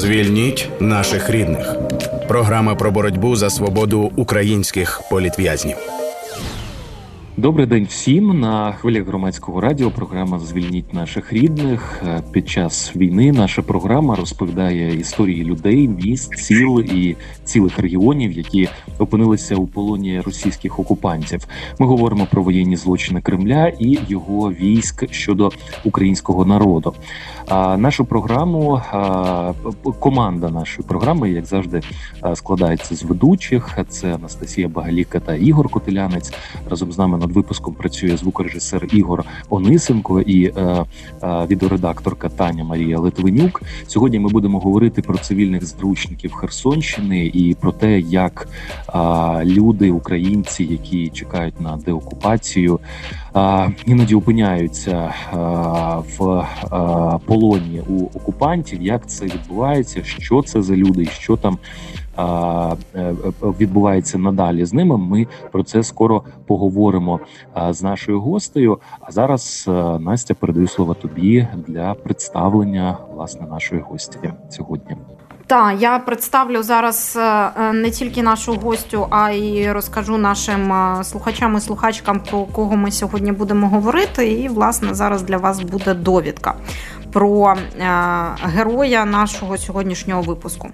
Звільніть наших рідних. Програма про боротьбу за свободу українських політв'язнів. Добрий день всім. На хвилях громадського радіо програма «Звільніть наших рідних». Під час війни наша програма розповідає історії людей, міст, сіл і цілих регіонів, які опинилися у полоні російських окупантів. Ми говоримо про воєнні злочини Кремля і його військ щодо українського народу. Нашу програму, команда нашої програми, як завжди, складається з ведучих. Це Анастасія Багаліка та Ігор Котелянець. Разом з нами над випуском працює звукорежисер Ігор Онисенко і відеоредакторка Таня Марія Литвинюк. Сьогодні ми будемо говорити про цивільних заручників Херсонщини і про те, як люди, українці, які чекають на деокупацію, іноді опиняються в полоні у окупантів. Як це відбувається, що це за люди і що там відбувається надалі з ними. Ми про це скоро поговоримо з нашою гостею. А зараз, Настя, передаю слово тобі для представлення, власне, нашої гості сьогодні. Так, я представлю зараз не тільки нашу гостю, а й розкажу нашим слухачам і слухачкам, про кого ми сьогодні будемо говорити. І, власне, зараз для вас буде довідка про героя нашого сьогоднішнього випуску.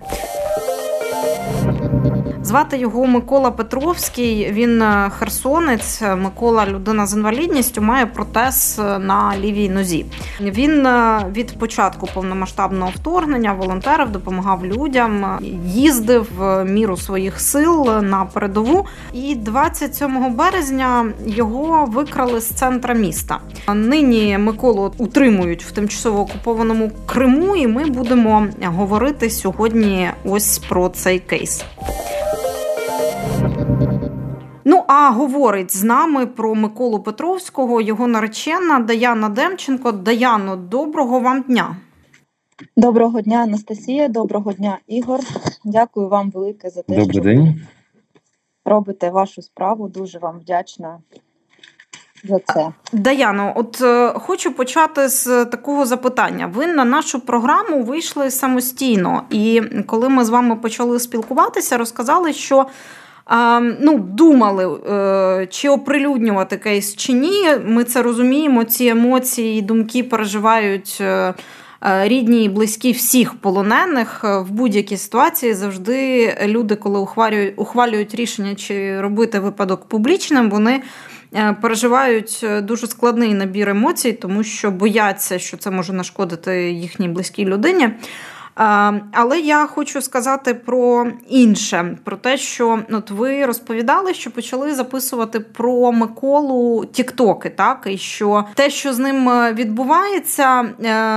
Звати його Микола Петровський, він херсонець. Микола – людина з інвалідністю, має протез на лівій нозі. Він від початку повномасштабного вторгнення волонтерів, допомагав людям, їздив в міру своїх сил на передову. І 27 березня його викрали з центра міста. Нині Миколу утримують в тимчасово окупованому Криму, і ми будемо говорити сьогодні ось про цей кейс. Ну, а говорить з нами про Миколу Петровського його наречена Даяна Демченко. Даяно, доброго вам дня. Доброго дня, Анастасія, доброго дня, Ігор. Дякую вам велике за те, що ви робите вашу справу. Дуже вам вдячна за це. Даяно, от хочу почати з такого запитання. Ви на нашу програму вийшли самостійно, і коли ми з вами почали спілкуватися, розказали, що думали, чи оприлюднювати кейс, чи ні. Ми це розуміємо, ці емоції і думки переживають рідні і близькі всіх полонених. В будь-якій ситуації завжди люди, коли ухвалюють рішення, чи робити випадок публічним, вони переживають дуже складний набір емоцій, тому що бояться, що це може нашкодити їхній близькій людині. Але я хочу сказати про інше, про те, що ви розповідали, що почали записувати про Миколу тіктоки, так? І що те, що з ним відбувається,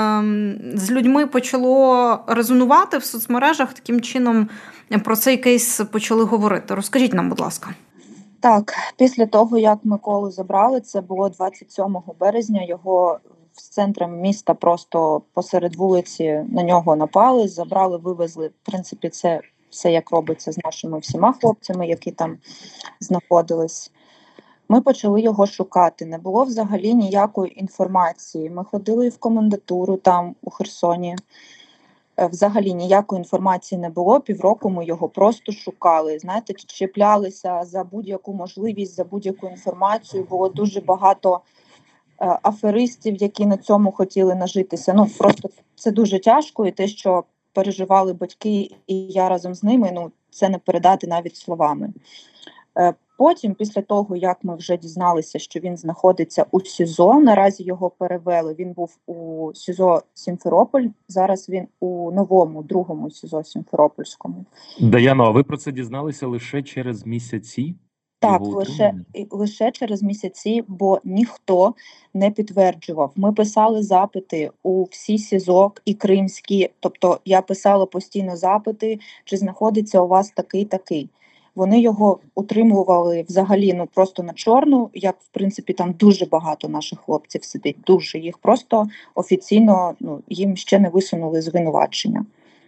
з людьми почало резонувати в соцмережах, таким чином про цей кейс почали говорити. Розкажіть нам, будь ласка. Так, після того, як Миколу забрали, це було 27 березня, його з центром міста просто посеред вулиці на нього напали, забрали, вивезли. В принципі, це все як робиться з нашими всіма хлопцями, які там знаходились. Ми почали його шукати. Не було взагалі ніякої інформації. Ми ходили в комендатуру там у Херсоні. Взагалі ніякої інформації не було. Півроку ми його просто шукали. Знаєте, чіплялися за будь-яку можливість, за будь-яку інформацію. Було дуже багато аферистів, які на цьому хотіли нажитися. Просто це дуже тяжко, і те, що переживали батьки, і я разом з ними, це не передати навіть словами. Потім, після того, як ми вже дізналися, що він знаходиться у СІЗО, наразі його перевели, він був у СІЗО Сімферополь, зараз він у новому, другому СІЗО Сімферопольському. Даяно, а ви про це дізналися лише через місяці? Так, лише через місяці, бо ніхто не підтверджував. Ми писали запити у всі СІЗО і кримські, тобто я писала постійно запити, чи знаходиться у вас такий-такий. Вони його утримували взагалі просто на чорну, як в принципі там дуже багато наших хлопців сидить, дуже. Їх просто офіційно, їм ще не висунули звинувачення.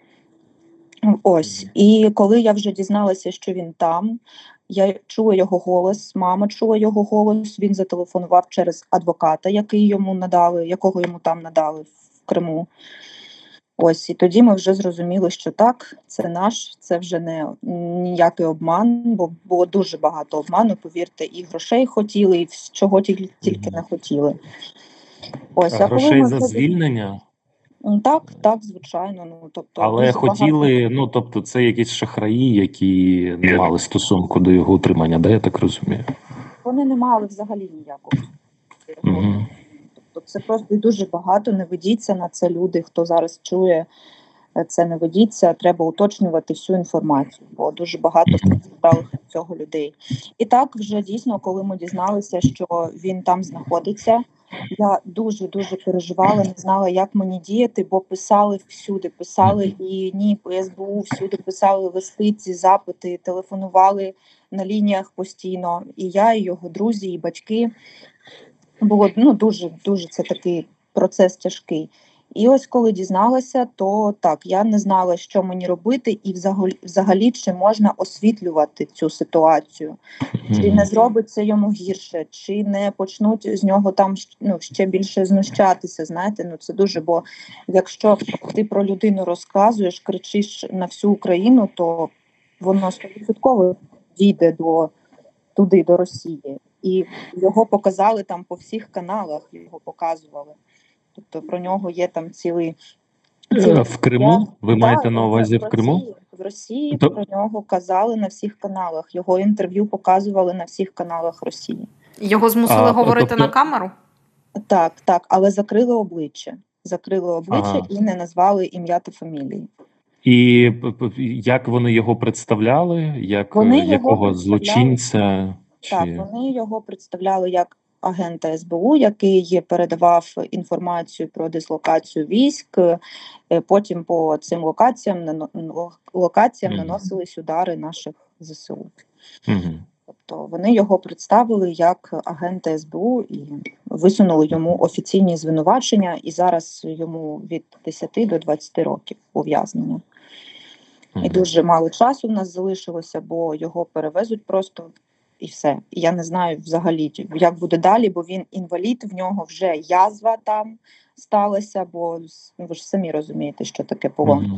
Ось. І коли я вже дізналася, що він там, я чула його голос, мама чула його голос, він зателефонував через адвоката, якого йому там надали в Криму. Ось, і тоді ми вже зрозуміли, що так, це наш, це вже не ніякий обман, бо було дуже багато обману, повірте, і грошей хотіли, і чого тільки не хотіли. Ось, а коли Грошей ми за вже... звільнення? Так, звичайно. Ну, тобто, Але дуже хотіли, багато... ну, тобто це якісь шахраї, які не мали стосунку до його утримання, да, я так розумію? Вони не мали взагалі ніякого. Угу. Тобто це просто дуже багато, не ведіться на це люди, хто зараз чує, це не ведіться, треба уточнювати всю інформацію, бо дуже багато постраждалих від цього людей. І так вже дійсно, коли ми дізналися, що він там знаходиться, я дуже-дуже переживала, не знала, як мені діяти, бо писали всюди, писали і НІП, і СБУ, всюди писали листи, ці запити, телефонували на лініях постійно. І я, і його друзі, і батьки. Було дуже це такий процес тяжкий. І ось коли дізналася, то так, я не знала, що мені робити, і взагалі чи можна освітлювати цю ситуацію, чи не зробиться йому гірше, чи не почнуть з нього там ще більше знущатися. Знаєте, це дуже, бо якщо ти про людину розказуєш, кричиш на всю Україну, то воно 100% дійде туди, до Росії. І його показали там по всіх каналах, його показували. Тобто про нього є там цілий... В Криму? Ви маєте на увазі в Криму? В Росії про нього казали на всіх каналах. Його інтерв'ю показували на всіх каналах Росії. Його змусили говорити на камеру? Так, але закрили обличчя. І не назвали ім'я та фамілії. І як вони його представляли? Якого злочинця? Так, вони його представляли як агента СБУ, який передавав інформацію про дислокацію військ, потім по цим локаціям наносились удари наших ЗСУ. Тобто вони його представили як агента СБУ і висунули йому офіційні звинувачення, і зараз йому від 10 до 20 років ув'язнення. І дуже мало часу в нас залишилося, бо його перевезуть просто і все. І я не знаю взагалі, як буде далі, бо він інвалід, в нього вже язва там сталася, бо ви ж самі розумієте, що таке полон,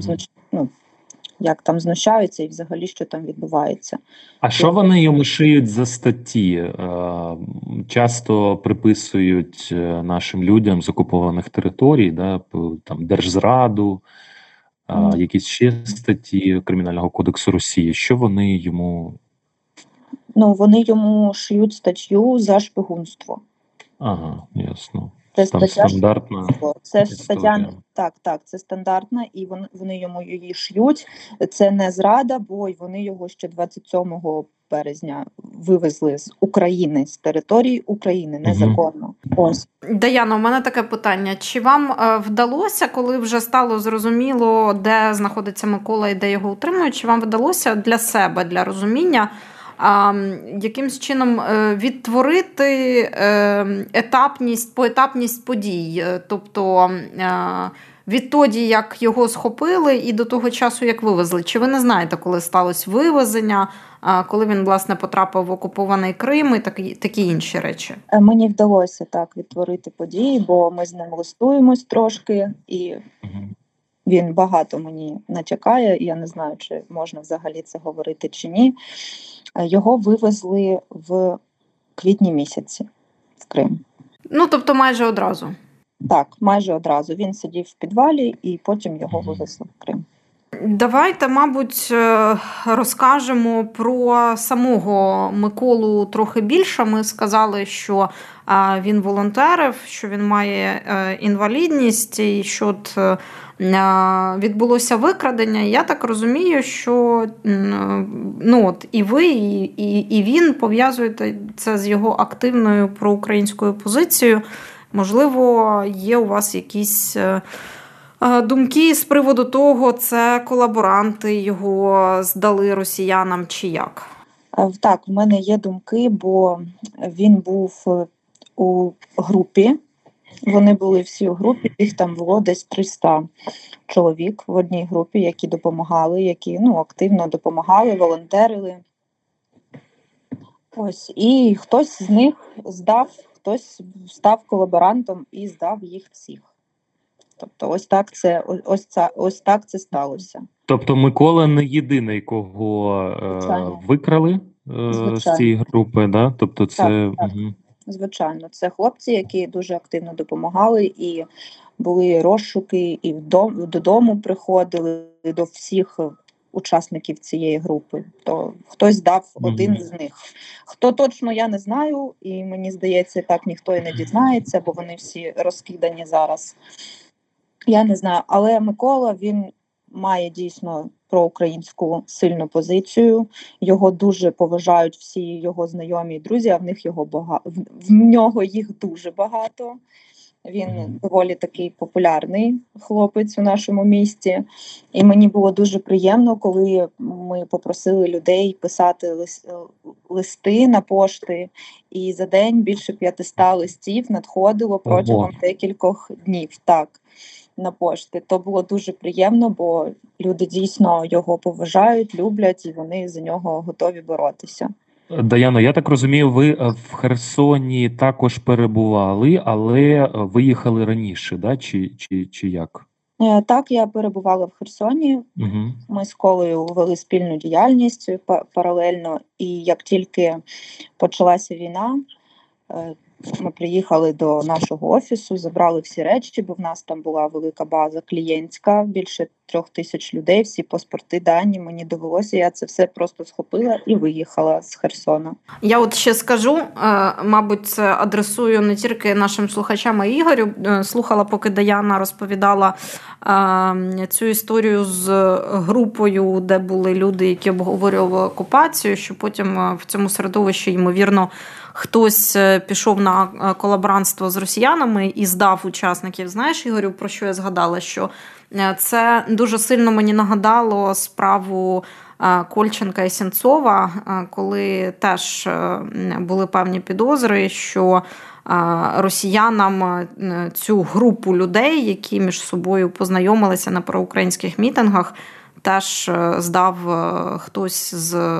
як там знущаються і взагалі, що там відбувається. А що вони йому шиють за статті? Часто приписують нашим людям з окупованих територій, да, там держзраду, якісь ще статті Кримінального кодексу Росії. Що вони йому... Вони йому шиють статтю за шпигунство. Ага, ясно. Це стандартна. Це стаття, так, це стандартна, і вони йому її шиють. Це не зрада, бо вони його ще 27 березня вивезли з України, з території України, незаконно. Ось. Даяно, у мене таке питання. Чи вам вдалося, коли вже стало зрозуміло, де знаходиться Микола і де його утримують, чи вам вдалося для себе, для розуміння, якимсь чином відтворити поетапність подій? Тобто відтоді, як його схопили, і до того часу, як вивезли. Чи ви не знаєте, коли сталося вивезення, коли він, власне, потрапив в окупований Крим і такі інші речі? Мені вдалося так відтворити події, бо ми з ним листуємось трошки, і він багато мені натякає, і я не знаю, чи можна взагалі це говорити, чи ні. Його вивезли в квітні місяці в Крим. Тобто майже одразу? Так, майже одразу. Він сидів в підвалі, і потім його вивезли в Крим. Давайте, мабуть, розкажемо про самого Миколу трохи більше. Ми сказали, що він волонтерив, що він має інвалідність, і що відбулося викрадення. Я так розумію, що і ви, і він пов'язуєте це з його активною проукраїнською позицією. Можливо, є у вас якісь думки з приводу того, це колаборанти його здали росіянам чи як? Так, в мене є думки, бо він був у групі. Вони були всі у групі, їх там було десь 300 чоловік в одній групі, які допомагали, які активно допомагали, волонтерили. Ось, і хтось з них хтось став колаборантом і здав їх всіх. Тобто ось так це сталося. Тобто Микола не єдиний, кого викрали з цієї групи, да? Тобто це... Так. Звичайно, це хлопці, які дуже активно допомагали, і були розшуки, і додому приходили до всіх учасників цієї групи. То хтось дав один з них. Хто точно, я не знаю, і мені здається, так ніхто і не дізнається, бо вони всі розкидані зараз. Я не знаю, але Микола, він має дійсно проукраїнську сильну позицію. Його дуже поважають всі його знайомі і друзі, а в нього їх дуже багато. Він доволі такий популярний хлопець у нашому місті. І мені було дуже приємно, коли ми попросили людей писати листи на пошти. І за день більше 500 листів надходило протягом декількох днів. Так. На пошти. То було дуже приємно, бо люди дійсно його поважають, люблять, і вони за нього готові боротися. Даяно, я так розумію, ви в Херсоні також перебували, але виїхали раніше, да? Чи як? Так, я перебувала в Херсоні. Угу. Ми з Колею вели спільну діяльність паралельно, і як тільки почалася війна, ми приїхали до нашого офісу, забрали всі речі, бо в нас там була велика база клієнтська, більше 3000 людей, всі паспорти, дані. Мені довелося, я це все просто схопила і виїхала з Херсона. Я от ще скажу, мабуть, це адресую не тільки нашим слухачам, а й Ігорю. Слухала, поки Даяна розповідала цю історію з групою, де були люди, які обговорювали окупацію, що потім в цьому середовищі, ймовірно, хтось пішов на колаборантство з росіянами і здав учасників. Знаєш, Ігорю, про що я згадала? Що це дуже сильно мені нагадало справу Кольченка і Сенцова, коли теж були певні підозри, що росіянам цю групу людей, які між собою познайомилися на проукраїнських мітингах, теж здав хтось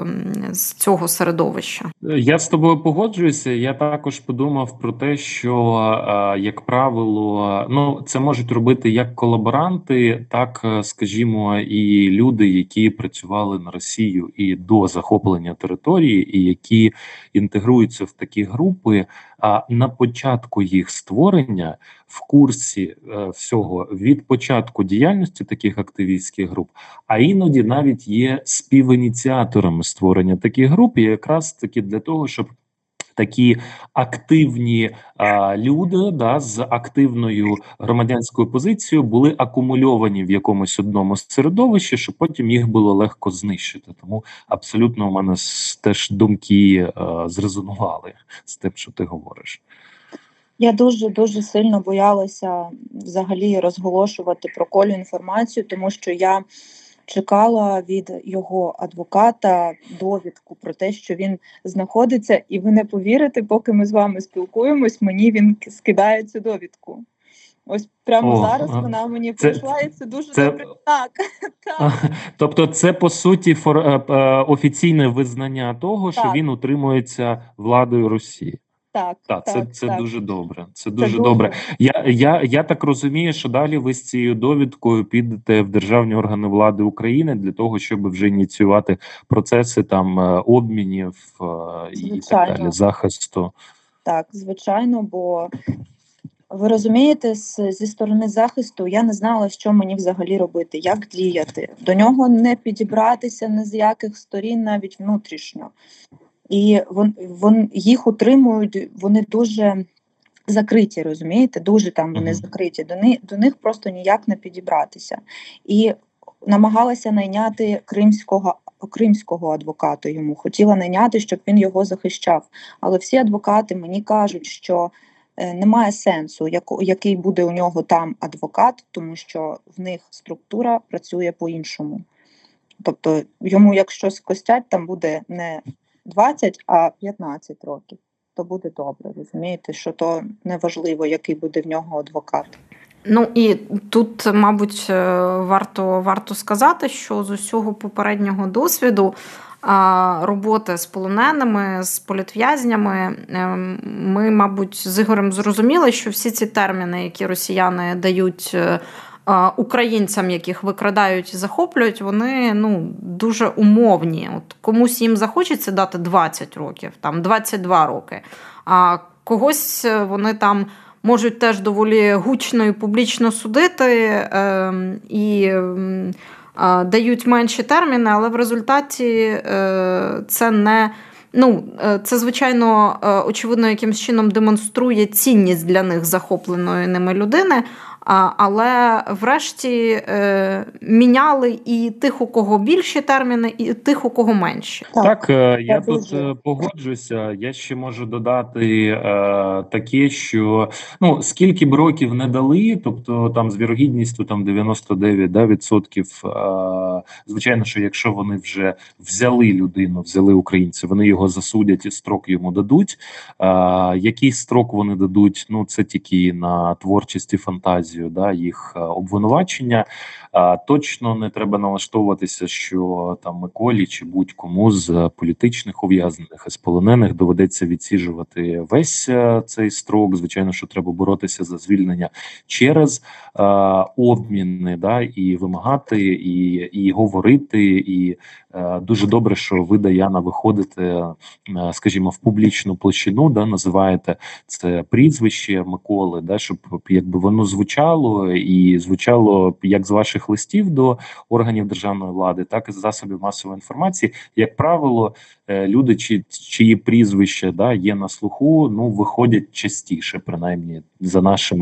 з цього середовища. Я з тобою погоджуюся. Я також подумав про те, що, як правило, це можуть робити як колаборанти, так, скажімо, і люди, які працювали на Росію і до захоплення території, і які інтегруються в такі групи. А на початку їх створення, в курсі всього, від початку діяльності таких активістських груп, а іноді навіть є співініціаторами створення таких груп, і якраз таки для того, щоб такі активні люди, да, з активною громадянською позицією були акумульовані в якомусь одному середовищі, щоб потім їх було легко знищити. Тому абсолютно у мене теж думки зрезонували з тим, що ти говориш. Я дуже сильно боялася взагалі розголошувати про Колю інформацію, тому що я чекала від його адвоката довідку про те, що він знаходиться, і ви не повірите, поки ми з вами спілкуємось, мені він скидає цю довідку. Ось прямо зараз вона мені прийшла, і це дуже добре. Так. Тобто це, по суті, офіційне визнання того, що він утримується владою Росії. Це дуже добре. Це дуже добре. Я так розумію, що далі ви з цією довідкою підете в державні органи влади України для того, щоб вже ініціювати процеси там обмінів і так далі, захисту. Так, звичайно, бо ви розумієте, зі сторони захисту я не знала, що мені взагалі робити, як діяти. До нього не підібратися ні з яких сторін, навіть внутрішньо. І їх утримують, вони дуже закриті, розумієте? Дуже там вони закриті. До них просто ніяк не підібратися. І намагалася найняти кримського адвоката йому. Хотіла найняти, щоб він його захищав. Але всі адвокати мені кажуть, що немає сенсу, який буде у нього там адвокат, тому що в них структура працює по-іншому. Тобто йому, якщо скостять, там буде не 20, а 15 років. То буде добре, розумієте, що то неважливо, який буде в нього адвокат. Ну і тут, мабуть, варто сказати, що з усього попереднього досвіду роботи з полоненими, з політв'язнями, ми, мабуть, з Ігорем зрозуміли, що всі ці терміни, які росіяни дають українцям, яких викрадають і захоплюють, вони дуже умовні. От комусь їм захочеться дати 20 років, там 22 роки, а когось вони там можуть теж доволі гучно і публічно судити і дають менші терміни, але в результаті це не... це, звичайно, очевидно, якимсь чином демонструє цінність для них захопленої ними людини, але врешті міняли і тих, у кого більші терміни, і тих, у кого менші. Так, я тут погоджуся. Я ще можу додати таке, що скільки б років не дали, тобто там з вірогідністю 99%, звичайно, що якщо вони вже взяли людину, взяли українця, вони його засудять і строк йому дадуть. Який строк вони дадуть, це тільки на творчість і фантазію, їх обвинувачення. Точно не треба налаштовуватися, що там Миколі чи будь-кому з політичних ув'язнених і з полонених доведеться відсіжувати весь цей строк. Звичайно, що треба боротися за звільнення через обміни, і вимагати, і говорити. І дуже добре, що ви, Даяна, виходите, скажімо, в публічну площину, називаєте це прізвище Миколи, щоб якби воно звучало, і звучало як з ваших листів до органів державної влади, так і з засобів масової інформації. Як правило, люди, чиї прізвища є на слуху, виходять частіше, принаймні за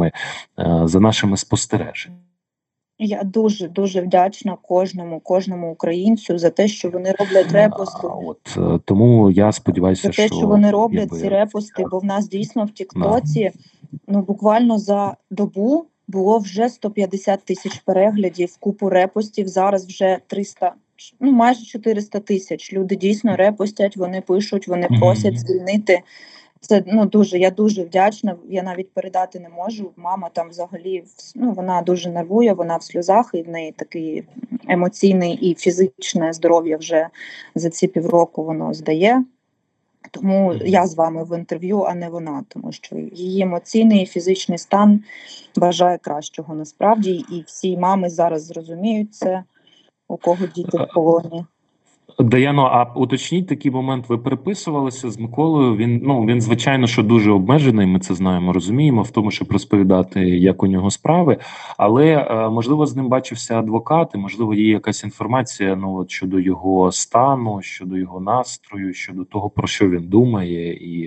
нашими спостереженнями. Я дуже вдячна кожному українцю за те, що вони роблять репости. Тому я сподіваюся, за те, що вони роблять ці репости, бо в нас дійсно в Тіктоці буквально за добу було вже 150 тисяч переглядів, купу репостів, зараз вже 300, майже 400 тисяч. Люди дійсно репостять, вони пишуть, вони просять звільнити. Це я дуже вдячна. Я навіть передати не можу. Мама там взагалі вона дуже нервує, вона в сльозах, і в неї такий емоційний і фізичне здоров'я вже за ці півроку воно здає. Тому я з вами в інтерв'ю, а не вона, тому що її емоційний і фізичний стан бажає кращого насправді, і всі мами зараз зрозуміють це, у кого діти в полоні. Даяно, а уточніть такий момент, ви переписувалися з Миколою, він звичайно, що дуже обмежений, ми це знаємо, розуміємо, в тому, щоб розповідати, як у нього справи, але, можливо, з ним бачився адвокат, і, можливо, є якась інформація щодо його стану, щодо його настрою, щодо того, про що він думає, і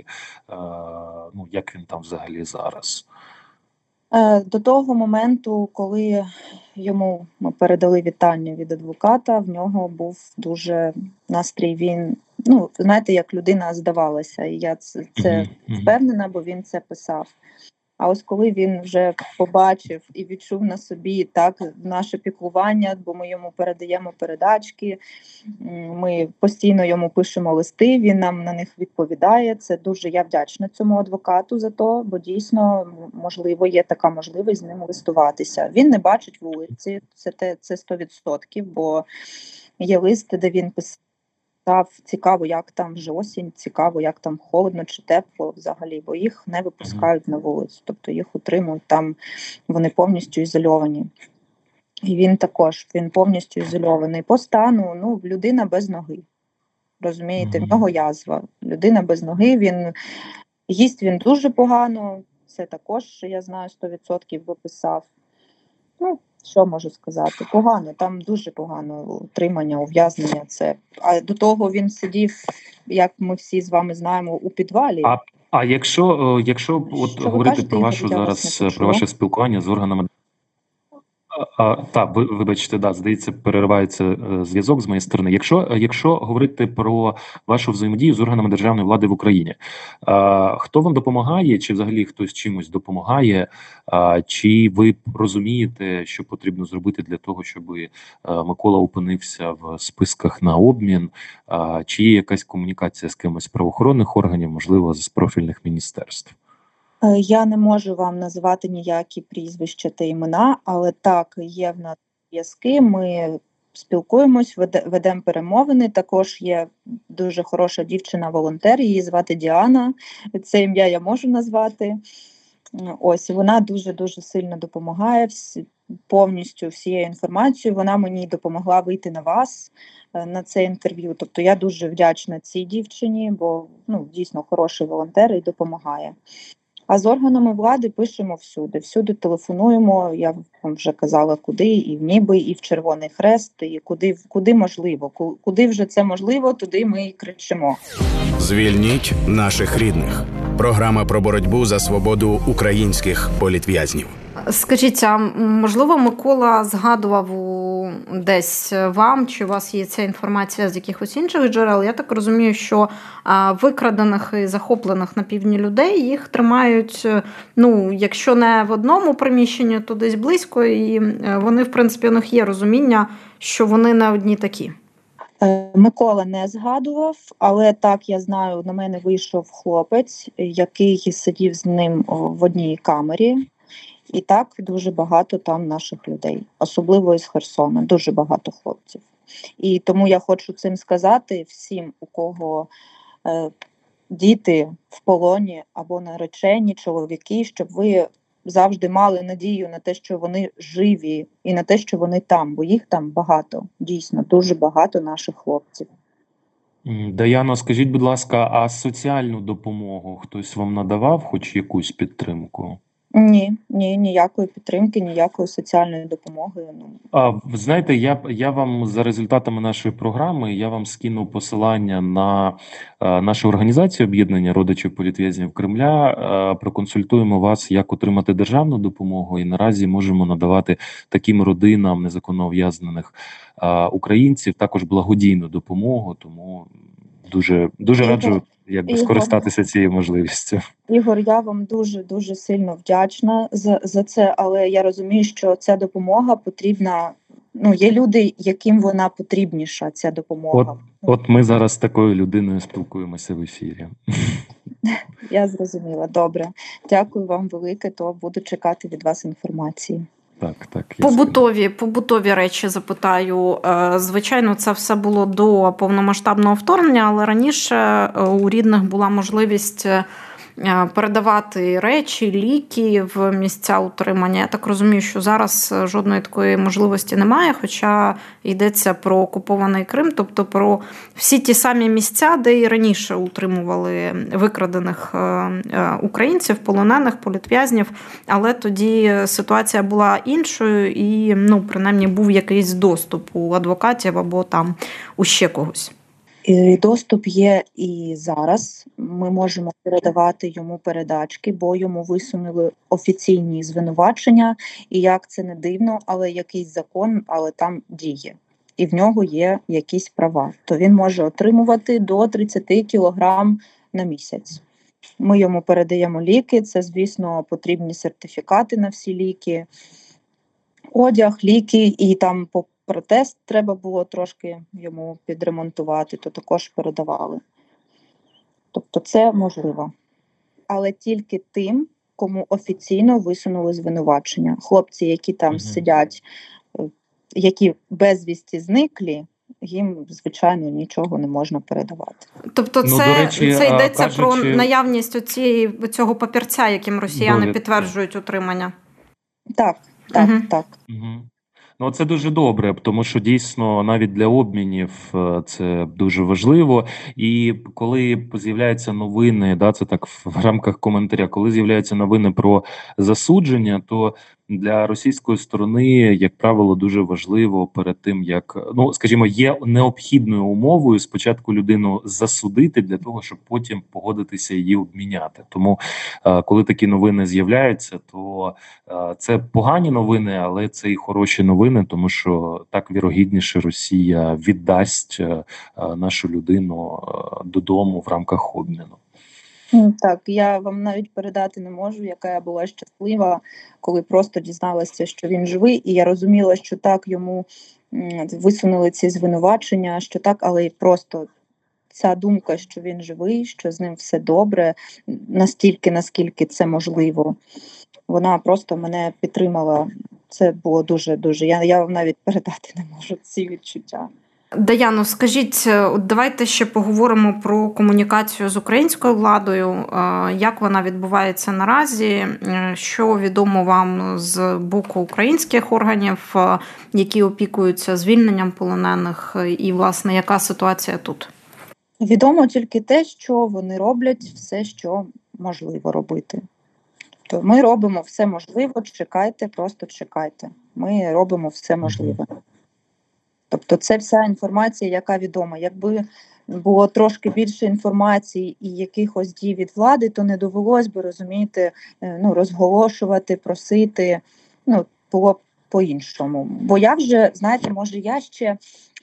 як він там взагалі зараз. До того моменту, коли йому ми передали вітання від адвоката, в нього був дуже настрій, він, знаєте, як людина здавалася, і я це впевнена, бо він це писав. А ось коли він вже побачив і відчув на собі так наше піклування, бо ми йому передаємо передачки, ми постійно йому пишемо листи, він нам на них відповідає. Це дуже я вдячна цьому адвокату за то, бо дійсно, можливо, є така можливість з ним листуватися. Він не бачить вулиці, це 100%, бо є лист, де він писав, цікаво, як там вже осінь, цікаво, як там холодно чи тепло взагалі, бо їх не випускають на вулицю, тобто їх утримують там, вони повністю ізольовані. І він повністю ізольований. По стану, людина без ноги, розумієте, в нього язва, людина без ноги, їсть він дуже погано, це також, я знаю, 100% виписав. Що можу сказати? Погано, там дуже погано утримання, ув'язнення. А до того він сидів, як ми всі з вами знаємо, у підвалі. А якщо от говорити про вашу зараз, про ваше спілкування з органами. Так, вибачте, здається, переривається зв'язок з моєї сторони. Якщо говорити про вашу взаємодію з органами державної влади в Україні, хто вам допомагає, чи взагалі хтось чимось допомагає, чи ви розумієте, що потрібно зробити для того, щоб Микола опинився в списках на обмін, чи є якась комунікація з кимось з правоохоронних органів, можливо, з профільних міністерств? Я не можу вам називати ніякі прізвища та імена, але так, є в нас зв'язки, ми спілкуємось, ведемо перемовини. Також є дуже хороша дівчина-волонтер, її звати Діана, це ім'я я можу назвати. Ось, вона дуже-дуже сильно допомагає повністю всією інформацією. Вона мені допомогла вийти на вас, на це інтерв'ю. Тобто я дуже вдячна цій дівчині, бо дійсно хороший волонтер і допомагає. А з органами влади пишемо всюди телефонуємо, я вам вже казала, куди, і в ніби, і в Червоний Хрест, і куди можливо. Куди вже це можливо, туди ми і кричимо. Звільніть наших рідних. Програма про боротьбу за свободу українських політв'язнів. Скажіть, а можливо, Микола згадував десь вам, чи у вас є ця інформація з якихось інших джерел? Я так розумію, що викрадених і захоплених на півдні людей їх тримають, якщо не в одному приміщенні, то десь близько, і вони, в принципі, у них є розуміння, що вони не одні такі. Микола не згадував, але так, я знаю, на мене вийшов хлопець, який сидів з ним в одній камері. І так, дуже багато там наших людей, особливо із Херсона, дуже багато хлопців. І тому я хочу цим сказати всім, у кого діти в полоні або наречені чоловіки, щоб ви завжди мали надію на те, що вони живі, і на те, що вони там, бо їх там багато, дійсно, дуже багато наших хлопців. Даяно, скажіть, будь ласка, а соціальну допомогу хтось вам надавав, хоч якусь підтримку? Ні, ніякої підтримки, ніякої соціальної допомоги. Ви знаєте, я вам за результатами нашої програми, я вам скину посилання на нашу організацію об'єднання родичів політв'язнів Кремля, проконсультуємо вас, як отримати державну допомогу, і наразі можемо надавати таким родинам незаконно ув'язнених українців також благодійну допомогу, тому дуже раджу скористатися цією можливістю. Ігор, я вам дуже сильно вдячна за це, але я розумію, що ця допомога потрібна, є люди, яким вона потрібніша, ця допомога. От ми зараз з такою людиною спілкуємося в ефірі. Я зрозуміла, добре. Дякую вам велике, то буду чекати від вас інформації. Так. Побутові речі запитаю. Звичайно, це все було до повномасштабного вторгнення, але раніше у рідних була можливість передавати речі, ліки в місця утримання. Я так розумію, що зараз жодної такої можливості немає, хоча йдеться про окупований Крим, тобто про всі ті самі місця, де і раніше утримували викрадених українців, полонених, політв'язнів, але тоді ситуація була іншою і, принаймні, був якийсь доступ у адвокатів або там у ще когось. Доступ є і зараз. Ми можемо передавати йому передачки, бо йому висунули офіційні звинувачення. І як це не дивно, але якийсь закон, але там діє. І в нього є якісь права. То він може отримувати до 30 кілограм на місяць. Ми йому передаємо ліки, це, звісно, потрібні сертифікати на всі ліки, одяг, ліки і там по протест треба було трошки йому підремонтувати, то також передавали. Тобто це можливо. Але тільки тим, кому офіційно висунули звинувачення. Хлопці, які там сидять, які безвісті зниклі, їм, звичайно, нічого не можна передавати. Тобто це йдеться про наявність цього папірця, яким росіяни підтверджують утримання? Так. Це дуже добре, тому що дійсно навіть для обмінів це дуже важливо. І коли з'являються новини, це так в рамках коментаря, коли з'являються новини про засудження, то для російської сторони, як правило, дуже важливо перед тим, як, скажімо, є необхідною умовою спочатку людину засудити для того, щоб потім погодитися її обміняти. Тому, коли такі новини з'являються, то це погані новини, але це і хороші новини, тому що так вірогідніше Росія віддасть нашу людину додому в рамках обміну. Так, я вам навіть передати не можу, яка я була щаслива, коли просто дізналася, що він живий, і я розуміла, що так, йому висунули ці звинувачення, що так, але і просто ця думка, що він живий, що з ним все добре, настільки, наскільки це можливо, вона просто мене підтримала це було дуже-дуже. Я вам навіть передати не можу ці відчуття. Даяно, скажіть, давайте ще поговоримо про комунікацію з українською владою. Як вона відбувається наразі? Що відомо вам з боку українських органів, які опікуються звільненням полонених? І, власне, яка ситуація тут? Відомо тільки те, що вони роблять все, що можливо робити. То ми робимо все можливе, чекайте, просто чекайте. Ми робимо все можливе. Тобто це вся інформація, яка відома. Якби було трошки більше інформації і якихось дій від влади, то не довелось би, розумієте, розголошувати, просити, було б по-іншому. Бо я вже, знаєте, може я ще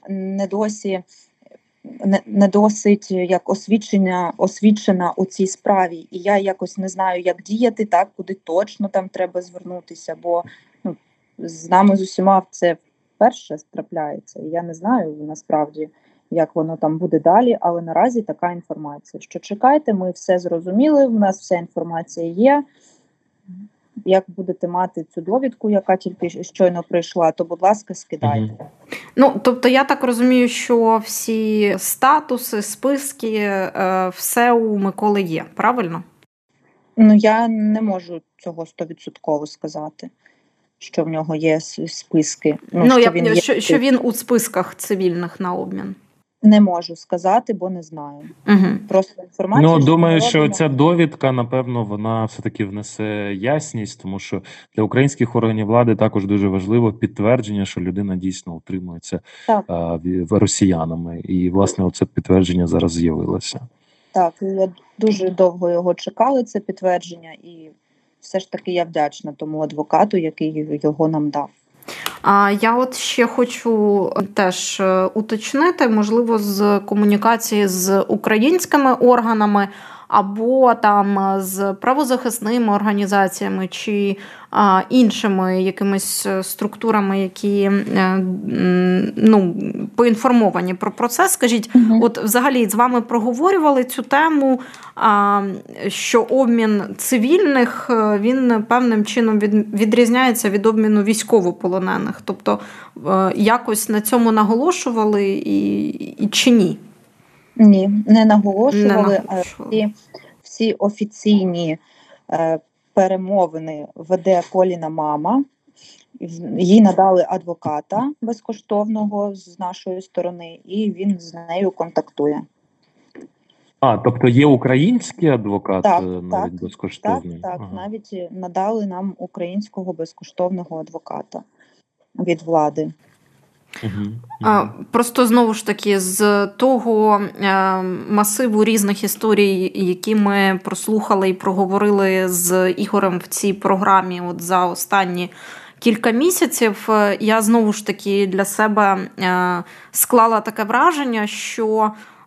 не досить як освічена у цій справі, і я якось не знаю, як діяти, так, куди точно там треба звернутися, бо з нами з усіма це вперше трапляється, і я не знаю насправді, як воно там буде далі, але наразі така інформація, що чекайте, ми все зрозуміли, в нас вся інформація є. Як будете мати цю довідку, яка тільки щойно прийшла, то, будь ласка, скидайте. Тобто я так розумію, що всі статуси, списки, все у Миколи є, правильно? Я не можу цього 100% сказати, що в нього є списки. Що він у списках цивільних на обмін. Не можу сказати, бо не знаю. Просто інформація. Думаю, що ця довідка, напевно, вона все-таки внесе ясність, тому що для українських органів влади також дуже важливо підтвердження, що людина дійсно утримується росіянами. І, власне, оце підтвердження зараз з'явилося. Так, я дуже довго його чекала, це підтвердження, і все ж таки я вдячна тому адвокату, який його нам дав. Я от ще хочу теж уточнити, можливо, з комунікації з українськими органами або там з правозахисними організаціями чи іншими якимись структурами, які поінформовані про процес. Скажіть, от взагалі з вами проговорювали цю тему, що обмін цивільних, він певним чином відрізняється від обміну військовополонених. Тобто якось на цьому наголошували і чи ні? Ні, не наголошували. Всі офіційні перемовини веде Коліна мама. Їй надали адвоката безкоштовного з нашої сторони, і він з нею контактує. Тобто є український адвокат навіть безкоштовний? Так, навіть надали нам українського безкоштовного адвоката від влади. Просто, знову ж таки, з того масиву різних історій, які ми прослухали і проговорили з Ігорем в цій програмі от за останні кілька місяців, я знову ж таки для себе склала таке враження, що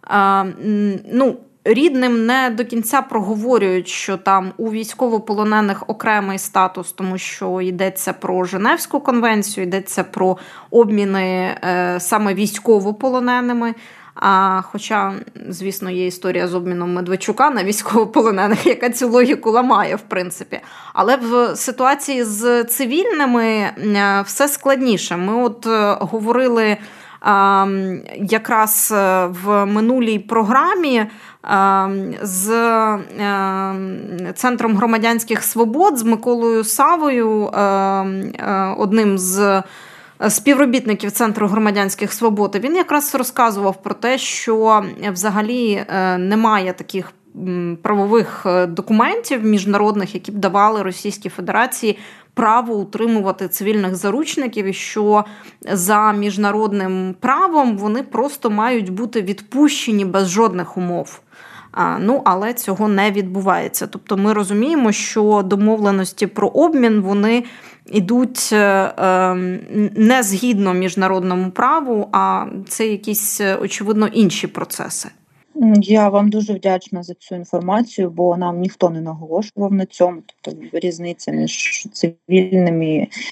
рідним не до кінця проговорюють, що там у військовополонених окремий статус, тому що йдеться про Женевську конвенцію, йдеться про обміни саме військовополоненими. Хоча, звісно, є історія з обміном Медведчука на військовополонених, яка цю логіку ламає, в принципі. Але в ситуації з цивільними все складніше. Ми от говорили якраз в минулій програмі з Центром громадянських свобод, з Миколою Савою, одним з співробітників Центру громадянських свобод. Він якраз розказував про те, що взагалі немає таких правових документів міжнародних, які б давали Російській Федерації право утримувати цивільних заручників, і що за міжнародним правом вони просто мають бути відпущені без жодних умов. Але цього не відбувається. Тобто ми розуміємо, що домовленості про обмін, вони йдуть не згідно міжнародному праву, а це якісь, очевидно, інші процеси. Я вам дуже вдячна за цю інформацію, бо нам ніхто не наголошував на цьому. Тобто різниця між цивільними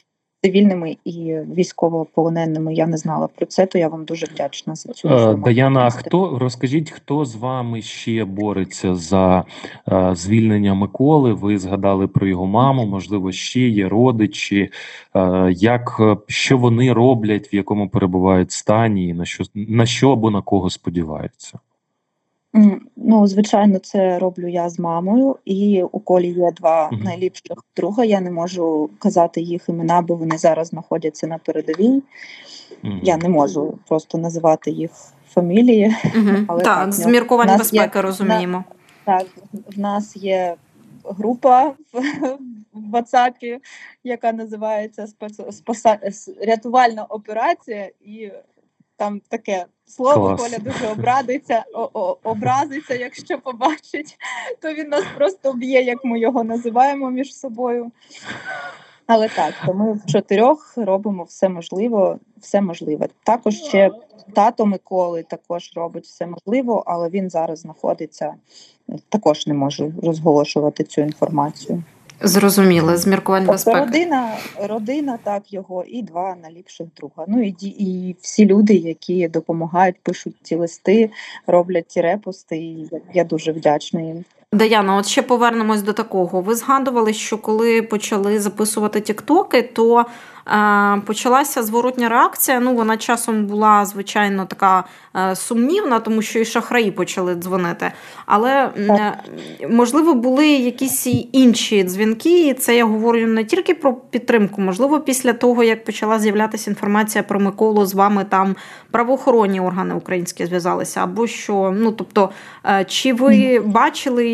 цивільними і військовополоненими. Я не знала про це, то я вам дуже вдячна за цю інформацію. Даяна, розкажіть, хто з вами ще бореться за звільнення Миколи? Ви згадали про його маму, можливо, ще є родичі. Що вони роблять, в якому перебувають стані, і на що або на кого сподіваються? Ну, звичайно, це роблю я з мамою, і у Колі є два найліпших друга. Я не можу казати їх імена, бо вони зараз знаходяться на передовій. Я не можу просто називати їх фамілії. Але так, з міркувань безпеки розуміємо. Так, в нас є група в WhatsApp, яка називається рятувальна операція, і там таке слово. Клас. Коля дуже образиться, якщо побачить, то він нас просто б'є, як ми його називаємо між собою. Але так, то ми в 4 робимо все можливе. Також ще тато Миколи також робить все можливе, але він зараз знаходиться, також не може розголошувати цю інформацію. Зрозуміло, з міркувань безпеки. Родина, так, його, і 2 найліпших друга. Ну і всі люди, які допомагають, пишуть ті листи, роблять ті репости, і я дуже вдячна їм. Даяна, от ще повернемось до такого. Ви згадували, що коли почали записувати тіктоки, то почалася зворотня реакція. Ну, вона часом була, звичайно, така сумнівна, тому що і шахраї почали дзвонити. Але, можливо, були якісь інші дзвінки, і це я говорю не тільки про підтримку. Можливо, після того, як почала з'являтися інформація про Миколу, з вами там правоохоронні органи українські зв'язалися, або що, ну, тобто, чи ви бачили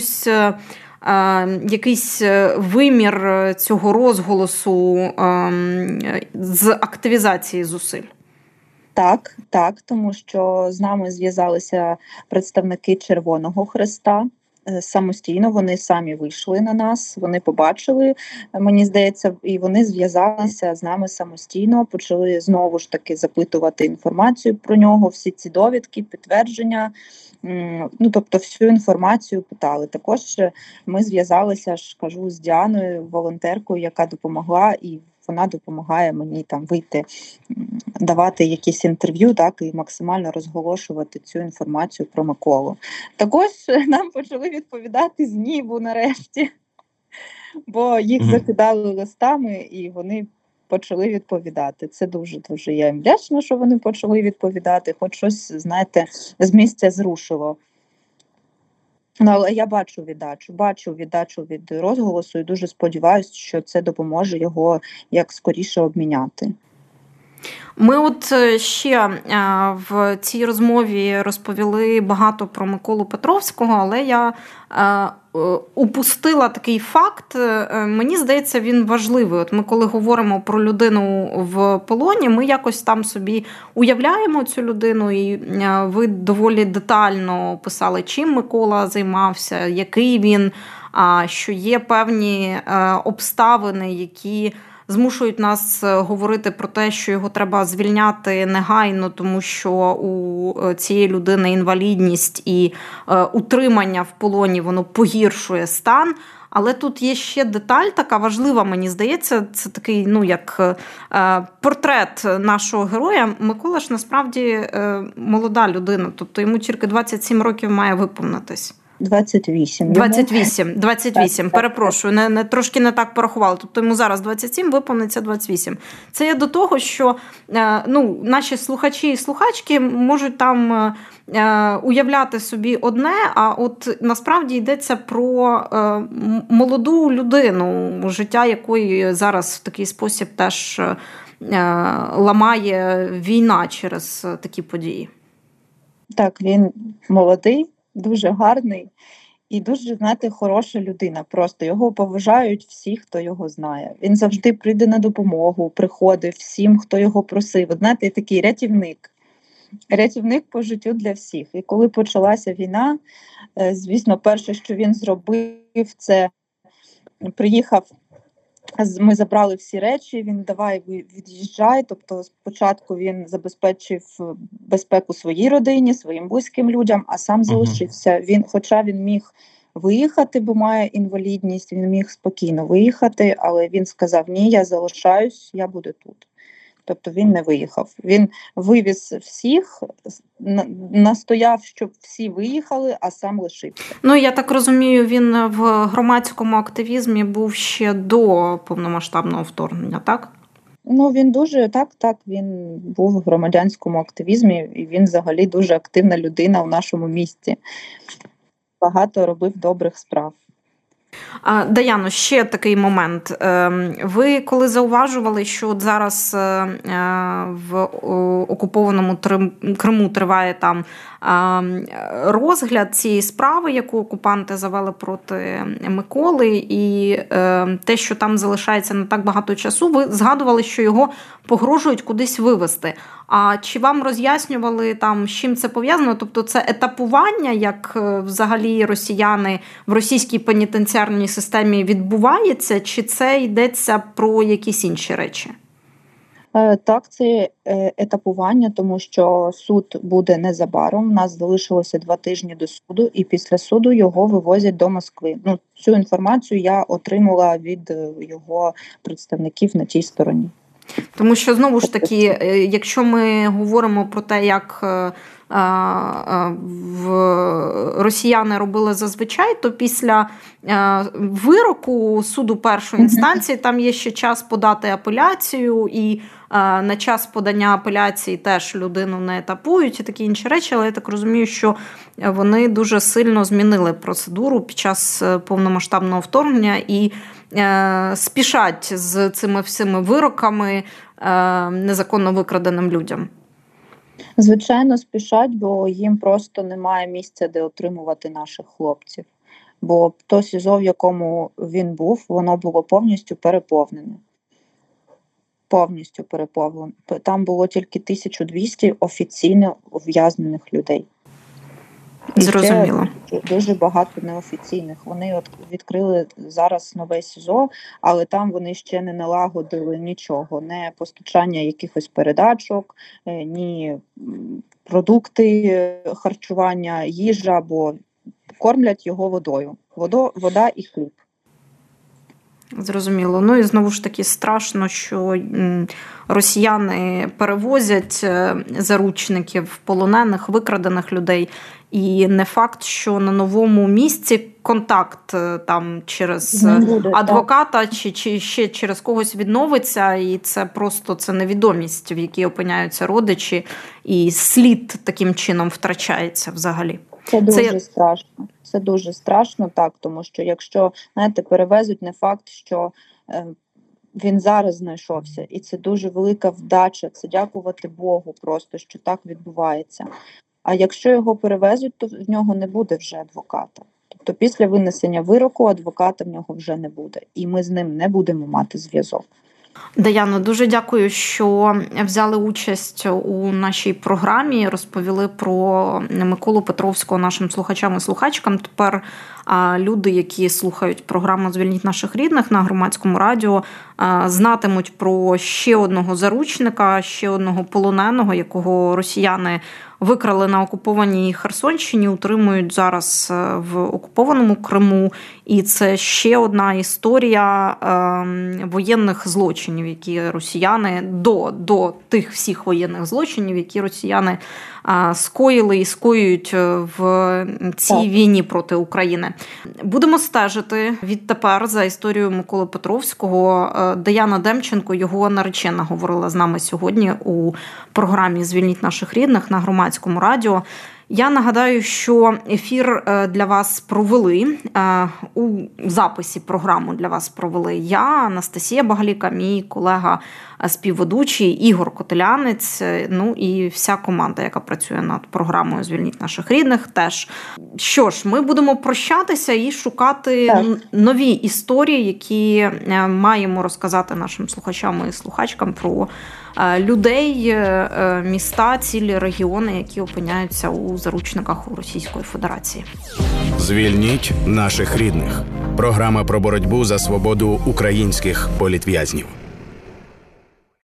якийсь вимір цього розголосу з активізації зусиль? Так, тому що з нами зв'язалися представники Червоного Хреста. Самостійно вони самі вийшли на нас, вони побачили, мені здається, і вони зв'язалися з нами самостійно, почали знову ж таки запитувати інформацію про нього, всі ці довідки, підтвердження, ну, тобто всю інформацію питали. Також ми зв'язалися, кажу, з Діаною, волонтеркою, яка допомогла, і вона допомагає мені там вийти, давати якісь інтерв'ю, так, і максимально розголошувати цю інформацію про Миколу. Також нам почали відповідати з Ніву нарешті, бо їх закидали листами, і вони почали відповідати. Це дуже-дуже я їм вдячна, що вони почали відповідати, хоч щось, знаєте, з місця зрушило. Ну, але я бачу віддачу від розголосу і дуже сподіваюся, що це допоможе його як скоріше обміняти. Ми от ще в цій розмові розповіли багато про Миколу Петровського, але я упустила такий факт. Мені здається, він важливий. От ми коли говоримо про людину в полоні, ми якось там собі уявляємо цю людину, і ви доволі детально описали, чим Микола займався, який він, що є певні обставини, які змушують нас говорити про те, що його треба звільняти негайно, тому що у цієї людини інвалідність і утримання в полоні, воно погіршує стан. Але тут є ще деталь така важлива, мені здається, це такий, ну, як портрет нашого героя. Микола ж насправді молода людина, тобто йому тільки 27 років має виповнитись. 28. Перепрошую, трошки не так порахувала. Тобто йому зараз 27, виповниться 28. Це я до того, що наші слухачі і слухачки можуть там уявляти собі одне, а от насправді йдеться про молоду людину, життя якої зараз в такий спосіб теж ламає війна через такі події. Так, він молодий, дуже гарний і дуже, знаєте, хороша людина. Просто його поважають всі, хто його знає. Він завжди прийде на допомогу, приходить всім, хто його просив. Знаєте, такий рятівник по життю для всіх. І коли почалася війна, звісно, перше, що він зробив, це приїхав, ми забрали всі речі, він давай від'їжджай, тобто спочатку він забезпечив безпеку своїй родині, своїм близьким людям, а сам залишився. Хоча він міг виїхати, бо має інвалідність, він міг спокійно виїхати, але він сказав, ні, я залишаюсь, я буду тут. Тобто він не виїхав. Він вивіз всіх, настояв, щоб всі виїхали, а сам лишився. Ну, я так розумію, він в громадському активізмі був ще до повномасштабного вторгнення, так? Ну, він дуже, так, він був в громадянському активізмі, і він взагалі дуже активна людина в нашому місті. Багато робив добрих справ. Даяно, ще такий момент. Ви коли зауважували, що от зараз в окупованому Криму триває там розгляд цієї справи, яку окупанти завели проти Миколи, і те, що там залишається не так багато часу, ви згадували, що його погрожують кудись вивезти. А чи вам роз'яснювали, там, з чим це пов'язано? Тобто це етапування, як взагалі росіяни в російській пенітенціарній системі відбувається, чи це йдеться про якісь інші речі? Так, це етапування, тому що суд буде незабаром. У нас залишилося 2 тижні до суду, і після суду його вивозять до Москви. Ну, цю інформацію я отримала від його представників на тій стороні. Тому що, знову ж таки, якщо ми говоримо про те, як росіяни робили зазвичай, то після вироку суду першої інстанції там є ще час подати апеляцію, і на час подання апеляції теж людину не етапують і такі інші речі, але я так розумію, що вони дуже сильно змінили процедуру під час повномасштабного вторгнення і спішать з цими всіми вироками незаконно викраденим людям. Звичайно, спішать, бо їм просто немає місця, де отримувати наших хлопців. Бо то СІЗО, в якому він був, воно було повністю переповнене. Повністю переповнене. Там було тільки 1200 офіційно ув'язнених людей. Зрозуміло. Дуже багато неофіційних. Вони от відкрили зараз нове СІЗО, але там вони ще не налагодили нічого. Не постачання якихось передачок, ні продукти харчування, їжа, бо кормлять його водою. Вода і хліб. Зрозуміло. Ну і знову ж таки страшно, що росіяни перевозять заручників, полонених, викрадених людей. І не факт, що на новому місці контакт там через адвоката чи ще через когось відновиться, і це просто невідомість, в якій опиняються родичі, і слід таким чином втрачається взагалі. Це дуже страшно. Це дуже страшно, так, тому що якщо, знаєте, перевезуть, не факт, що він зараз знайшовся. І це дуже велика вдача, це дякувати Богу просто, що так відбувається. А якщо його перевезуть, то в нього не буде вже адвоката. Тобто після винесення вироку адвоката в нього вже не буде. І ми з ним не будемо мати зв'язок. Даяно, дуже дякую, що взяли участь у нашій програмі, розповіли про Миколу Петровського нашим слухачам і слухачкам. Тепер люди, які слухають програму «Звільніть наших рідних» на Громадському радіо, знатимуть про ще одного заручника, ще одного полоненого, якого росіяни викрали на окупованій Херсонщині, утримують зараз в окупованому Криму. І це ще одна історія воєнних злочинів, які росіяни до тих всіх воєнних злочинів, які росіяни скоїли і скоюють в цій війні проти України. Будемо стежити відтепер за історією Миколи Петровського. Даяна Демченко, його наречена, говорила з нами сьогодні у програмі «Звільніть наших рідних» на Громадському радіо. Я нагадаю, що ефір для вас провели, у записі програму для вас провели я, Анастасія Багаліка, мій колега-співведучий Ігор Котелянець, ну і вся команда, яка працює над програмою «Звільніть наших рідних» теж. Що ж, ми будемо прощатися і шукати нові історії, які маємо розказати нашим слухачам і слухачкам про людей, міста, цілі регіони, які опиняються у заручниках у Російської Федерації. Звільніть наших рідних. Програма про боротьбу за свободу українських політв'язнів.